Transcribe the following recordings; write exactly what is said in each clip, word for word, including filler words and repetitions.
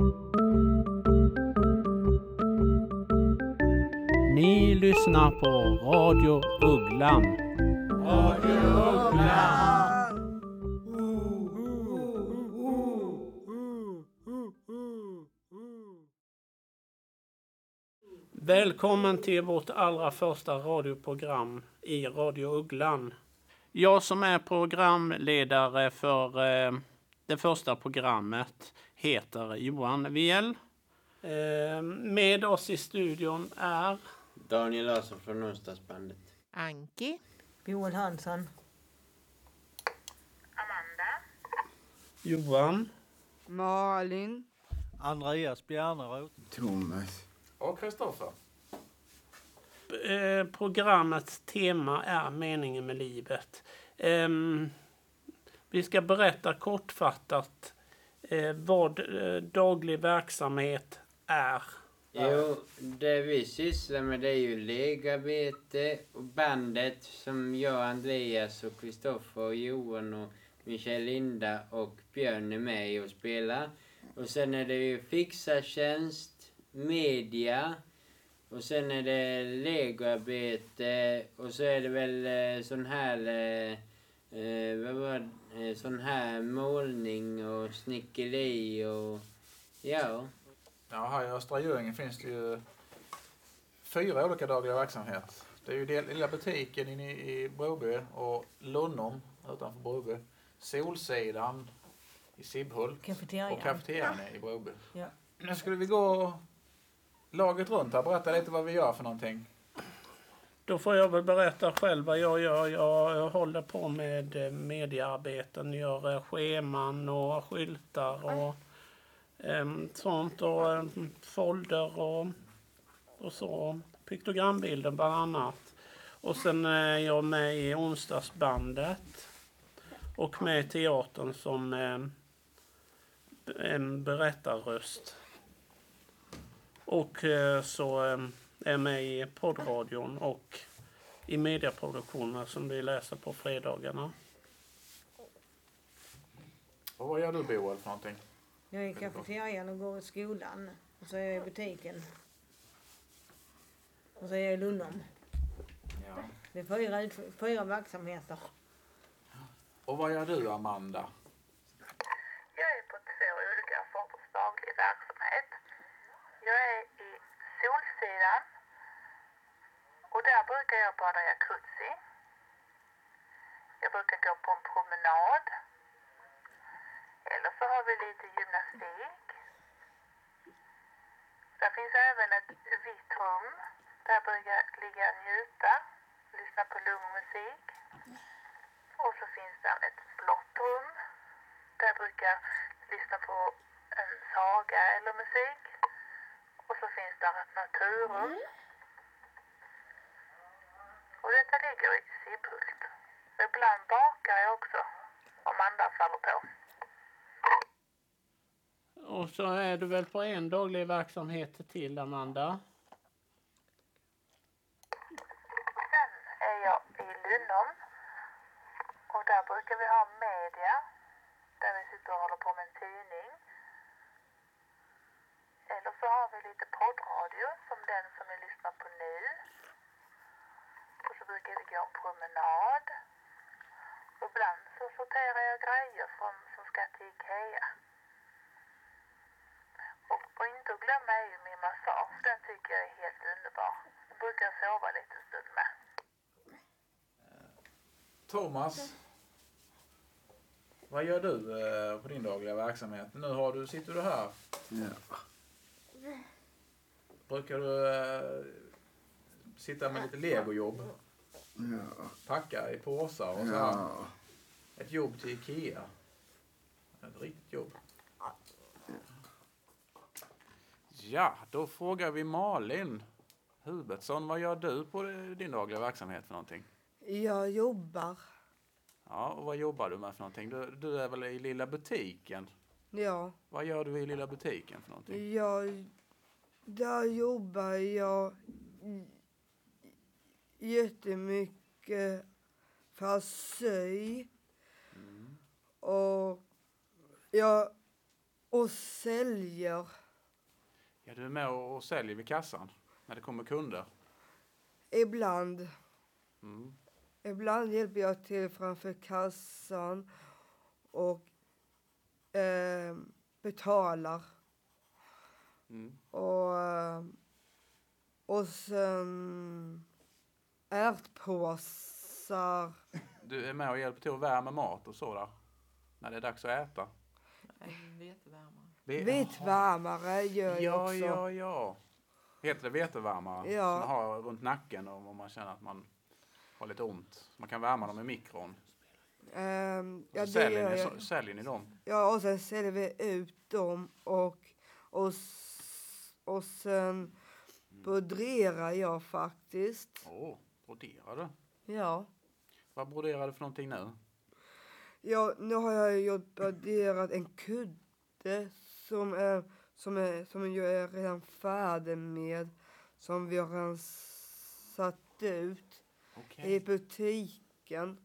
Ni lyssnar på Radio Ugglan. Radio Ugglan. Välkommen till vårt allra första radioprogram i Radio Ugglan. Jag som är programledare för eh, det första programmet heter Johan Viel. Eh, med oss i studion är Daniel Larsson från onsdagsbandet. Anki. Joel Hansson. Amanda. Johan. Malin. Andreas Bjärneroth. Thomas. Och Kristoffer. Eh, programmets tema är meningen med livet. Eh, vi ska berätta kortfattat eh, vad eh, daglig verksamhet är. Jo, det vi sysslar med det är ju legarbete och bandet som jag, Andreas och Kristoffer och Johan och Michael Linda och Björn är med i och spelar. Och sen är det ju fixartjänst, media och sen är det legoarbete och så är det väl eh, sån här eh, eh, vad var det? Eh, sån här målning och snickeri och ja. Ja, här i Östra Göinge finns det ju fyra olika dagliga verksamheter. Det är ju den lilla butiken inne i Broby och Lunnum utanför Broby. Solsidan i Sibbhult Kafeterian. och kafeterian i Broby. Ja. Nu skulle vi gå laget runt här. Berätta lite vad vi gör för någonting. Då får jag väl berätta själv vad jag gör. Jag, jag håller på med mediearbeten, gör eh, scheman och skyltar och eh, sånt och eh, folder och, och så. Piktogrambilder bland annat. Och sen är jag med i onsdagsbandet och med i teatern som eh, en berättarröst. Och eh, så eh, är jag med i poddradion och i medieproduktionen som vi läser på fredagarna. Och vad gör du, Boel, för någonting? Jag är i kafeterian och går i skolan. Och så är jag i butiken. Och så är jag i Lunnum. Ja. Det är fyra, ut- fyra verksamheter. Och vad gör du, Amanda? Jag är på två olika sorters daglig verksamhet. Jag är i Solsidan och där brukar jag bada jacuzzi. Jag brukar gå på en promenad. Eller så har vi lite gymnastik. Där finns även ett vitt rum. Där brukar jag ligga och njuta, lyssna på lugn musik. Och så finns det ett blått rum. Där brukar jag lyssna på en saga eller musik. Och så finns det ett naturrum. Och detta ligger i Sibbhult. Ibland bakar jag också, om andan faller på. Och så är du väl på en daglig verksamhet till, Amanda? Sen är jag i Lunnum. Och där brukar vi ha media. Där vi sitter och håller på med en tidning. Eller så har vi lite poddradio som den som vi lyssnar på nu. Och så brukar vi gå en promenad. Och ibland så sorterar jag grejer från, som ska till Ikea. Och, och inte att glömma är ju min massage. Den tycker jag är helt underbar. Jag brukar sova lite stund med. Thomas, vad gör du eh, på din dagliga verksamhet? Nu har du, sitter du här. Ja. Brukar du eh, sitta med lite legojobb? Ja. Packa i påsar och så här. Ja. Ett jobb till Ikea. Ett riktigt jobb. Ja, då frågar vi Malin Hubertsson. Vad gör du på din dagliga verksamhet för någonting? Jag jobbar. Ja, och vad jobbar du med för någonting? Du, du är väl i lilla butiken? Ja. Vad gör du i lilla butiken för någonting? Jag, där jobbar jag jättemycket för att sy. Mm. Och jag och säljer. Ja, du är med och, och säljer vid kassan när det kommer kunder. Ibland. Mm. Ibland hjälper jag till framför kassan och eh, betalar. Mm. Och, eh, och sen ärtpåsar. Du är med och hjälper till att värma mat och så där. När det är dags att äta. Vetevärmare. Ve- Vetvärmare gör jag Ja, också. ja, ja. Heter det vetevärmare? Ja. Som man har runt nacken och om man känner att man har lite ont. Man kan värma dem i mikron. Ehm, Och ja, så det säljer, gör ni, jag. så, säljer ni dem? Ja, och sen säljer vi ut dem och, och, s- och sen broderar jag faktiskt. Åh, oh, broderar du? Ja. Vad broderar du för någonting nu? Ja, nu har jag ju broderat en kudde som är, som är, som jag är redan färdig med. Som vi har redan satt ut Okej. i butiken.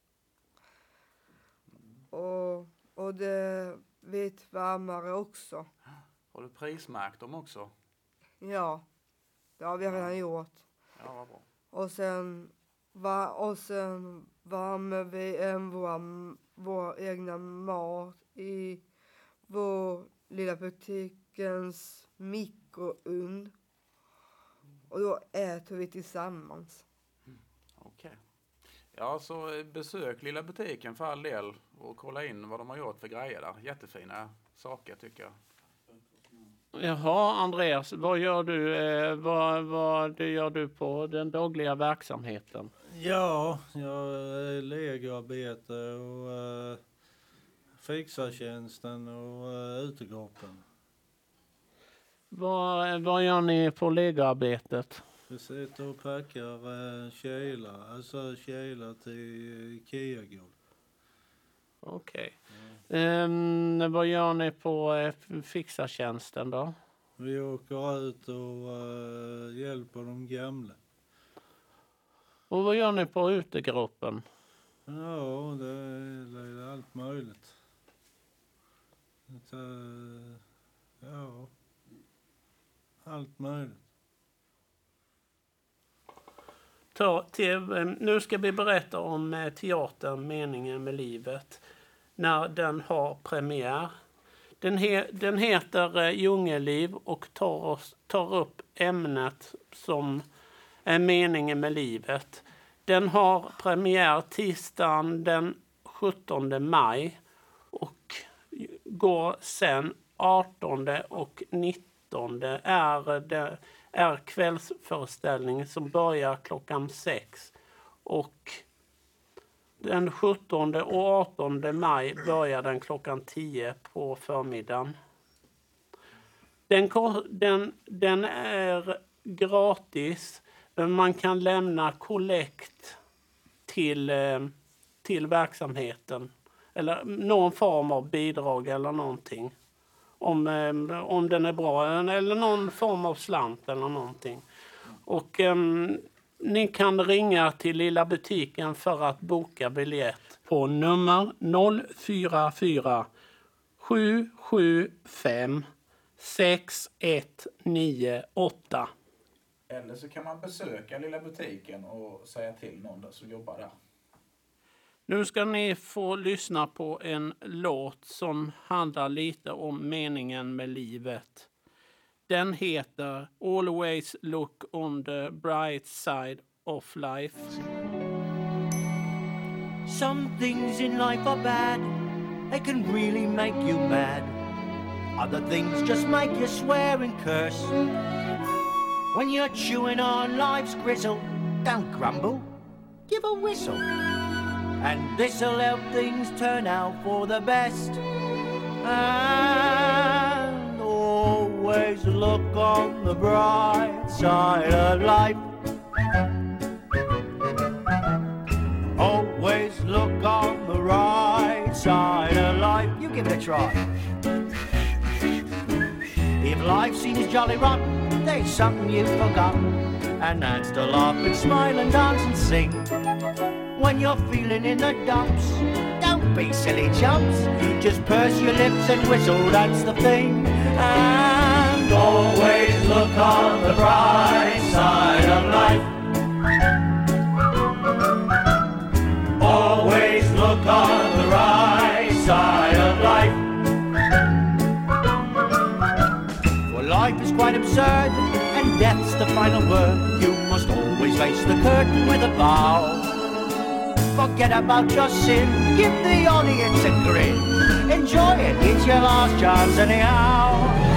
Och, och det vetvärmare också. Har du prismärkt dem också? Ja, det har vi redan gjort. Ja, vad bra. Och sen, va, och sen värmer vi en vår, vår egna mat i vår lilla butikens mikrougn. Och då äter vi tillsammans. Okej. Ja, så besök lilla butiken för all del och kolla in vad de har gjort för grejer där. Jättefina saker tycker jag. Jaha, Andreas, vad gör du, eh, vad, vad gör du på den dagliga verksamheten? Ja, jag är legoarbete och uh, fixartjänsten och uh, utegruppen. Vad, vad gör ni på legoarbetet? Vi sitter och packar uh, kilar, alltså kilar till Ikea-golv. Okej. Ehm, vad gör ni på eh, fixartjänsten då? Vi åker ut och uh, hjälper de gamla. Och vad gör ni på utegruppen? Ja, det är, det är allt möjligt. Det är, ja, allt möjligt. Ta till, eh, nu ska vi berätta om eh, teatern Meningen med livet. När den har premiär. Den, he, den heter eh, Djungelliv och tar, oss, tar upp ämnet som är meningen med livet. Den har premiär tisdagen den sjuttonde maj och går sen artonde och nittonde är, det, är kvällsföreställning som börjar klockan sex. Och den sjuttonde och artonde maj börjar den klockan tio på förmiddagen. Den, ko- den, den är gratis, men man kan lämna kollekt till, eh, till verksamheten. Eller någon form av bidrag eller någonting. Om, eh, om den är bra, eller någon form av slant eller någonting. Och eh, ni kan ringa till lilla butiken för att boka biljett på nummer noll fyra fyra sju sju fem sex ett nio åtta. Eller så kan man besöka lilla butiken och säga till någon där som jobbar där. Nu ska ni få lyssna på en låt som handlar lite om meningen med livet. Den heter Always Look on the Bright Side of Life. Some things in life are bad, they can really make you mad. Other things just make you swear and curse. When you're chewing on life's gristle, don't grumble, give a whistle. And this'll help things turn out for the best. And always look on the bright side of life. Always look on the right side of life. You give it a try. If life seems jolly rotten, there's something you've forgotten. And that's to laugh and smile and dance and sing. When you're feeling in the dumps, don't don't be silly chumps. Just purse your lips and whistle, that's the thing. And always look on the bright side of life. Always look on the right side of life. For life is quite absurd, and death's the final word. You must always face the curtain with a bow. Forget about your sin, give the audience a grin. Enjoy it, it's your last chance anyhow.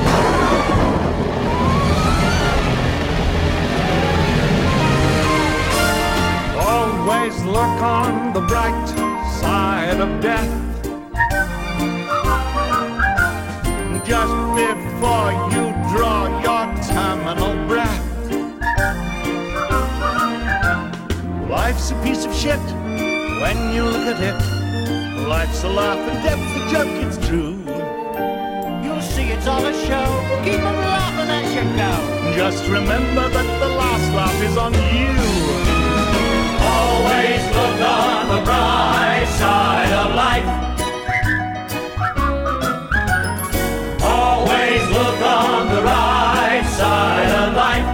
Always look on the bright side of death. Just before you draw your terminal breath. Life's a piece of shit when you look at it. Life's a laugh and death's a joke, it's true. You'll see it's all a show, keep on laughing as you go. Just remember that the last laugh is on you. Always look on the bright side of life. Always look on the right side of life.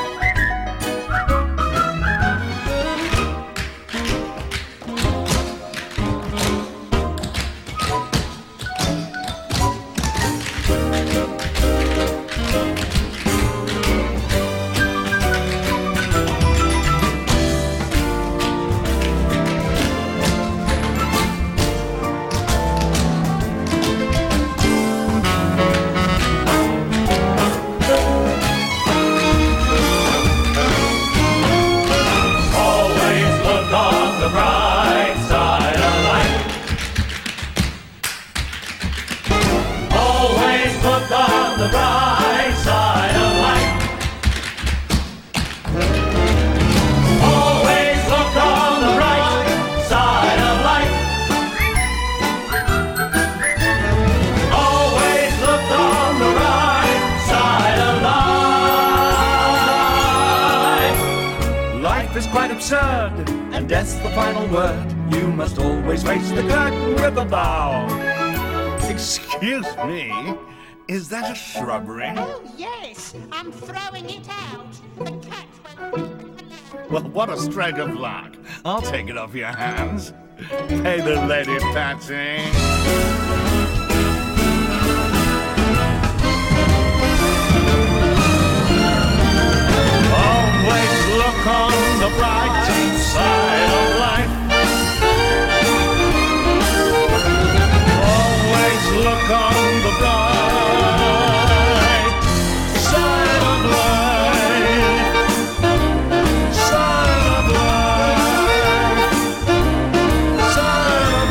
Absurd, and death's the final word. You must always face the curtain with a bow. Excuse me, is that a shrubbery? Oh, yes, I'm throwing it out. The cat went... Well, what a stroke of luck. I'll take it off your hands. Hey, the lady, Patsy. Always look on the bright side of life. Always look on the bright side of life. Side of life. Side of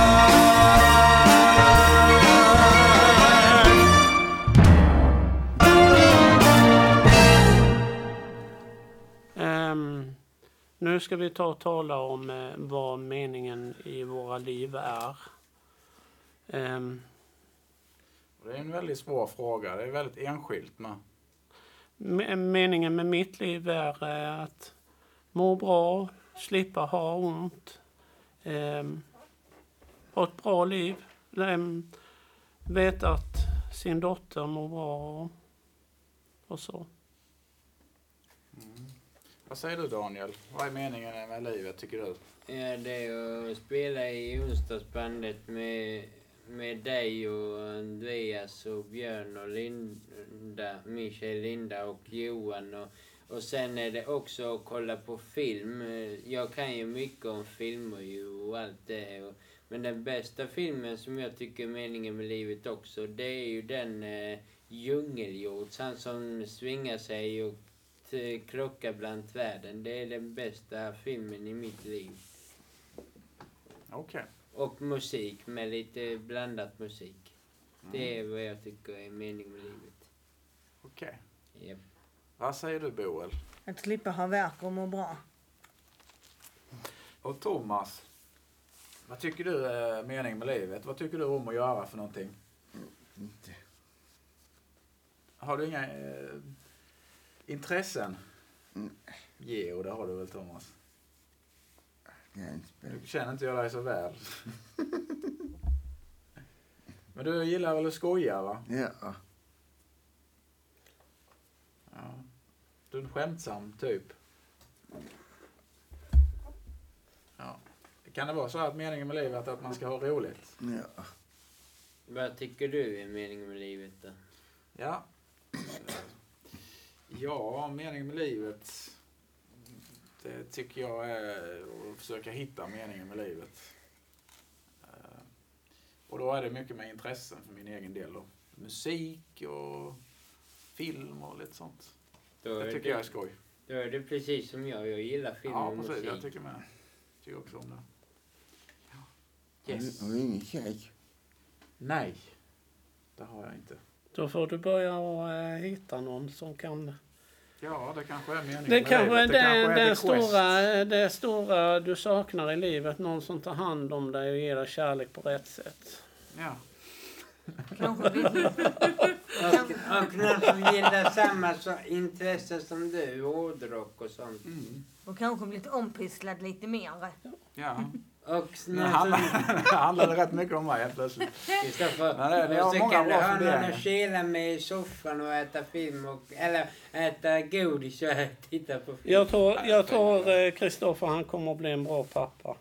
Um, nu ska vi ta och tala om eh, vad meningen i våra liv är. Um, det är en väldigt svår fråga. Det är väldigt enskilt med. Meningen med mitt liv är eh, att må bra, slippa ha ont, um, ha ett bra liv, um, veta att sin dotter mår bra och, och så. Mm. Vad säger du, Daniel? Vad är meningen med livet, tycker du? Ja, det är att spela i onsdagsbandet med, med dig och Andreas och Björn och Linda, Michael, Linda och Johan. Och, och sen är det också att kolla på film. Jag kan ju mycket om filmer ju och allt det. Och, men den bästa filmen som jag tycker är meningen med livet också, det är ju den eh, Djungeljords, han som svingar sig och krocka bland träden. Det är den bästa filmen i mitt liv. Okej. Okay. Och musik, med lite blandat musik. Mm. Det är vad jag tycker är meningen med livet. Okej. Okay. Yep. Vad säger du, Boel? Att slippa ha verk och må bra. Och Thomas, vad tycker du är meningen med livet? Vad tycker du om att göra för någonting? Inte. Har du inga eh, intressen? Mm. Jo, det har du väl, Thomas? Jag är inte du känner inte jag dig så väl. Men du gillar väl att skoja, va? Ja. Ja. Du är en skämtsam typ. Ja. Kan det vara så att meningen med livet är att man ska ha roligt? Ja. Vad tycker du är meningen med livet då? Ja. Ja, meningen med livet. Det tycker jag är att försöka hitta meningen med livet. Och då är det mycket med intressen för min egen del då. Musik och film och lite sånt. Då det tycker det, jag är skoj. Då är det precis som jag. Jag gillar film ja, och precis, musik. Jag tycker med. Jag tycker också om det. Ja. Yes. Har du ingen tjej? Nej, det har jag inte. Då får du börja och, äh, hitta någon som kan... Ja, det kanske är meningen Det med kanske är livet. Det det, kanske är det, the stora, det stora du saknar i livet. Någon som tar hand om dig och ger dig kärlek på rätt sätt. Ja. Kanske blir och, och någon som gillar samma så, intresse som du, hårdrock och sånt. Mm. och kanske blivit ompysslad lite mer. Ja. Och Det handlar rätt mycket om mig helt plötsligt. Kristoffer, Nej, det, det och har så många kan du bra ha någon funderingar. att kila med i soffan och äta film och, eller äta godis och titta på film. Jag tror, jag tror Kristoffer han kommer att bli en bra pappa.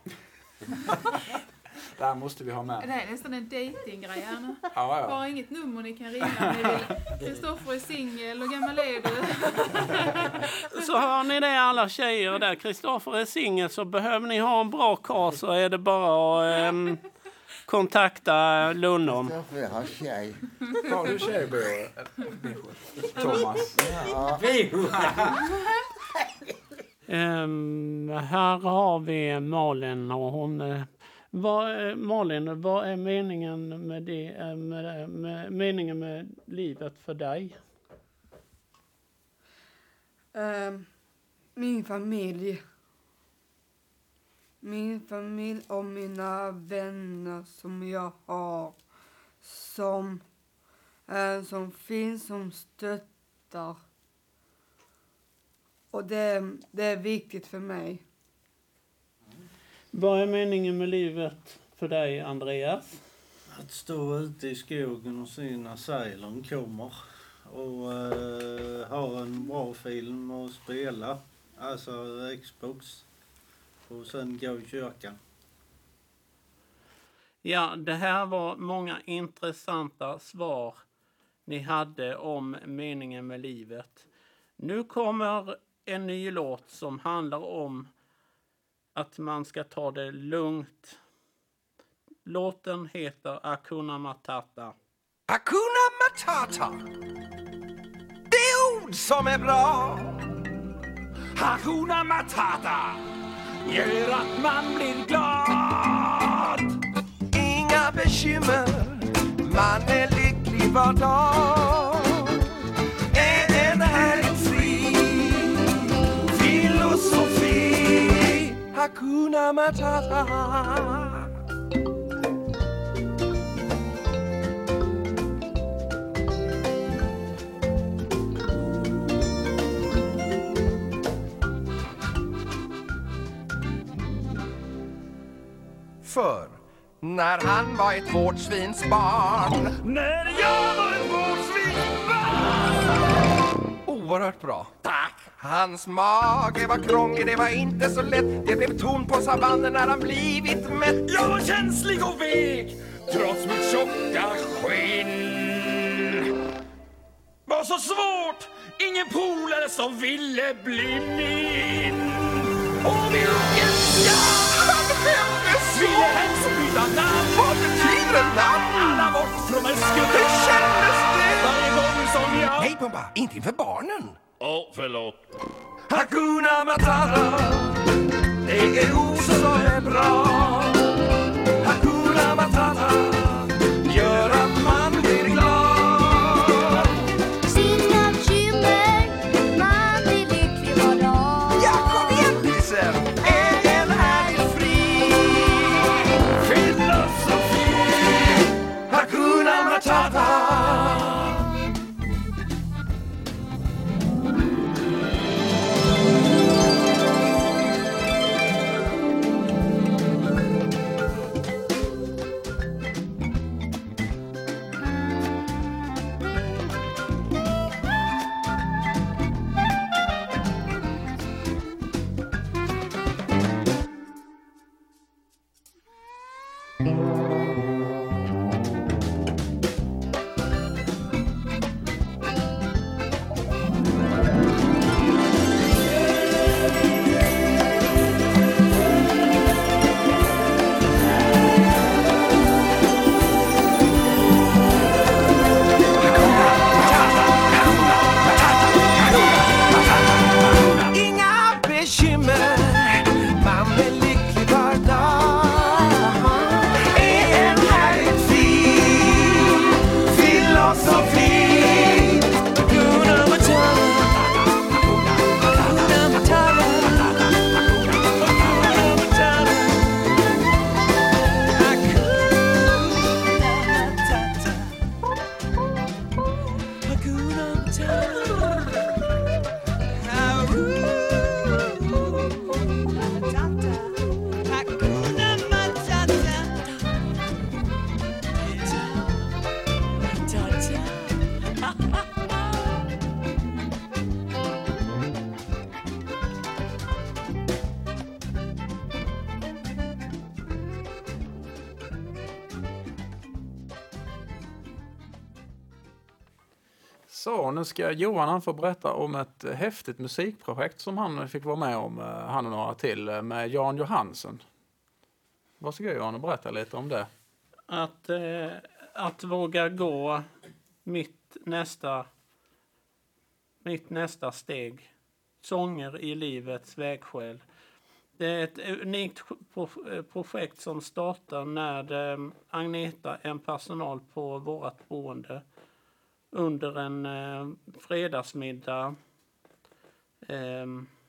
Där måste vi ha med. Det är nästan en datinggrej här nu. Ja, ja. Bara inget nummer ni kan ringa om ni vill. Kristoffer är singel och gammal är du. Så hör ni det alla tjejer där. Kristoffer är singel, så behöver ni ha en bra karl så är det bara att ähm, kontakta Lundom. Kristoffer har tjej. Har du tjej, Bo? Thomas. Ja. um, här har vi Malin och hon... Uh, vad, Malin, vad är meningen med, det, med, med, meningen med livet för dig? Um, min familj. Min familj och mina vänner som jag har. Som, uh, som finns, som stöttar. Och det, det är viktigt för mig. Vad är meningen med livet för dig, Andreas? Att stå ute i skogen och se när sälen kommer. Och uh, ha en bra film och spela. Alltså Xbox. Och sen gå i kyrkan. Ja, det här var många intressanta svar ni hade om meningen med livet. Nu kommer en ny låt som handlar om att man ska ta det lugnt. Låten heter Hakuna Matata. Hakuna Matata. Det är ord som är bra. Hakuna Matata gör att man blir glad. Inga bekymmer, man är lycklig var dag. Är en härlig fri filosofi. Hakuna Matata. För när han var ett vårdsvinsbarn. När jag var ett vårdsvinsbarn. Oerhört bra. Tack. Hans mage var krånglig, det var inte så lätt. Det blev ton på savannen när han blivit mätt. Jag var känslig och vek, trots mitt tjocka skinn. Var så svårt, ingen polare som ville bli min. Och vilken skam! Ville helst byta namn. Vad betyder namn? Alla bort från en skull. Hur kändes det? Varje gång som jag... Nej, Pumpa, inte inför barnen. Åh, oh, förlåt. Hakuna Matata. Det är ord som är bra. Hakuna Matata gör att man blir glad. Sina bekymmer, man blir lycklig var dag. Ja, kom igen, Lisen. Hakuna Matata. Så, nu ska Johan han få berätta om ett häftigt musikprojekt som han fick vara med om, han och några till, med Jan Johansen. Varsågod Johan och berätta lite om det. Att, eh, att våga gå mitt nästa, mitt nästa steg. Sånger i livets vägskäl. Det är ett unikt projekt som startar när eh, Agneta, en personal på vårt boende, under en eh, fredagsmiddag eh,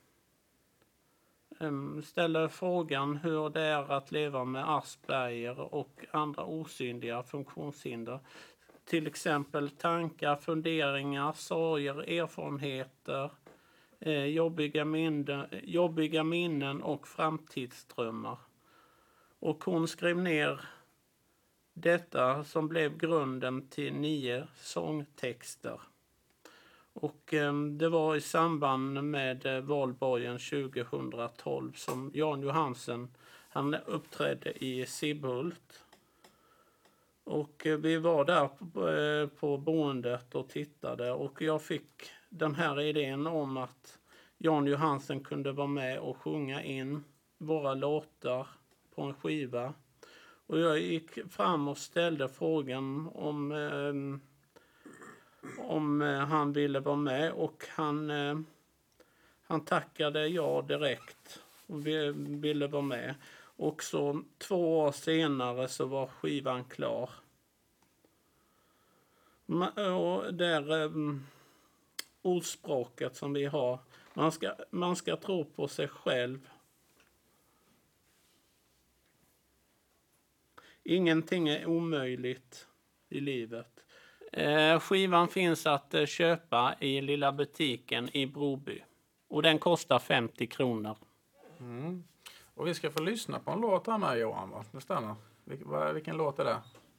eh, ställer frågan hur det är att leva med Asperger och andra osynliga funktionshinder. Till exempel tankar, funderingar, sorger, erfarenheter, eh, jobbiga, minnen, jobbiga minnen och framtidsdrömmar. Och hon skrev ner detta som blev grunden till nio sångtexter. Och eh, det var i samband med eh, valborgen tjugohundratolv som Jan Johansen han uppträdde i Sibbhult. Och eh, vi var där på, eh, på boendet och tittade, och jag fick den här idén om att Jan Johansen kunde vara med och sjunga in våra låtar på en skiva. Och jag gick fram och ställde frågan om, eh, om eh, han ville vara med, och han, eh, han tackade ja direkt och vi ville vara med. Och så två år senare så var skivan klar. Och där eh, ordspråket som vi har, man ska, man ska tro på sig själv. Ingenting är omöjligt i livet. Eh, skivan finns att eh, köpa i lilla butiken i Broby. Och den kostar femtio kronor. Mm. Och vi ska få lyssna på en låt här med Johan, va? Det stämmer. Vil- vilken låt är det?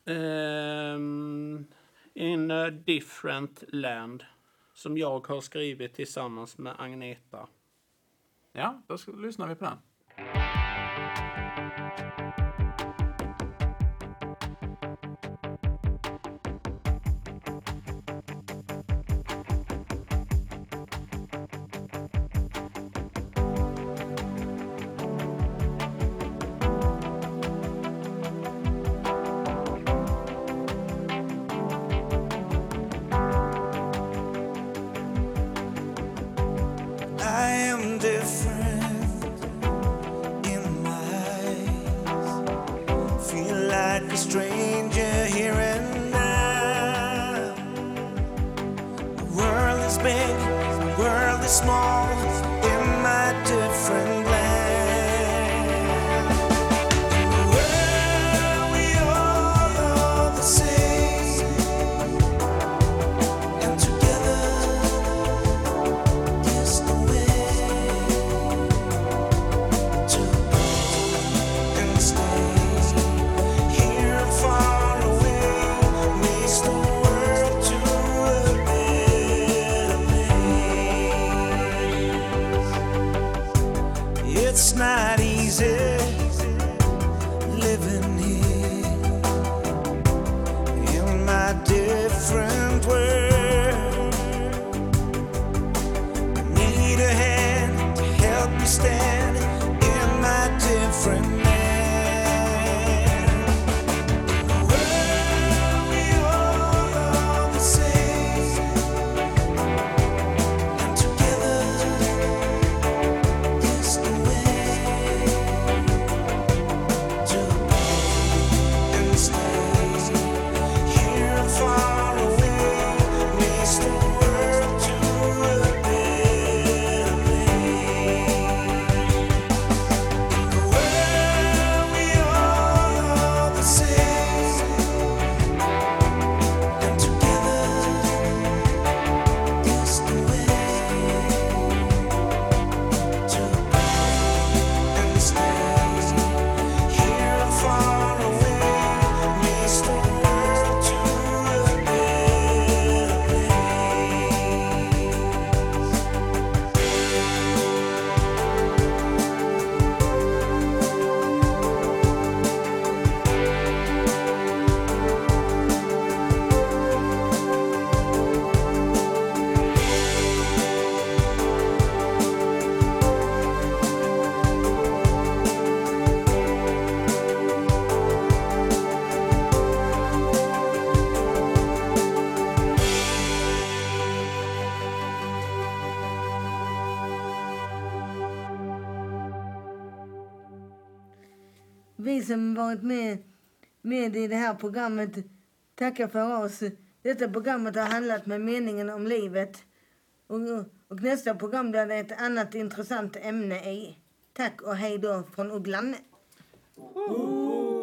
Um, in a different land. Som jag har skrivit tillsammans med Agneta. Ja, då ska, lyssnar vi på den. I am different in my eyes. Feel like a stranger here and now. The world is big, the world is small in my different land. In the world we all are the same, and together is the way to go and stay. Here and far away makes the world to a better place. It's not easy living here in my different world. Need a hand to help me stand in my different land. In the world we all are the same, and together is the way. vi som varit med, med i det här programmet tackar för oss. Detta programmet har handlat med meningen om livet. Och, och nästa program där det är ett annat intressant ämne i. Tack och hej då från Ugglan. Ooh.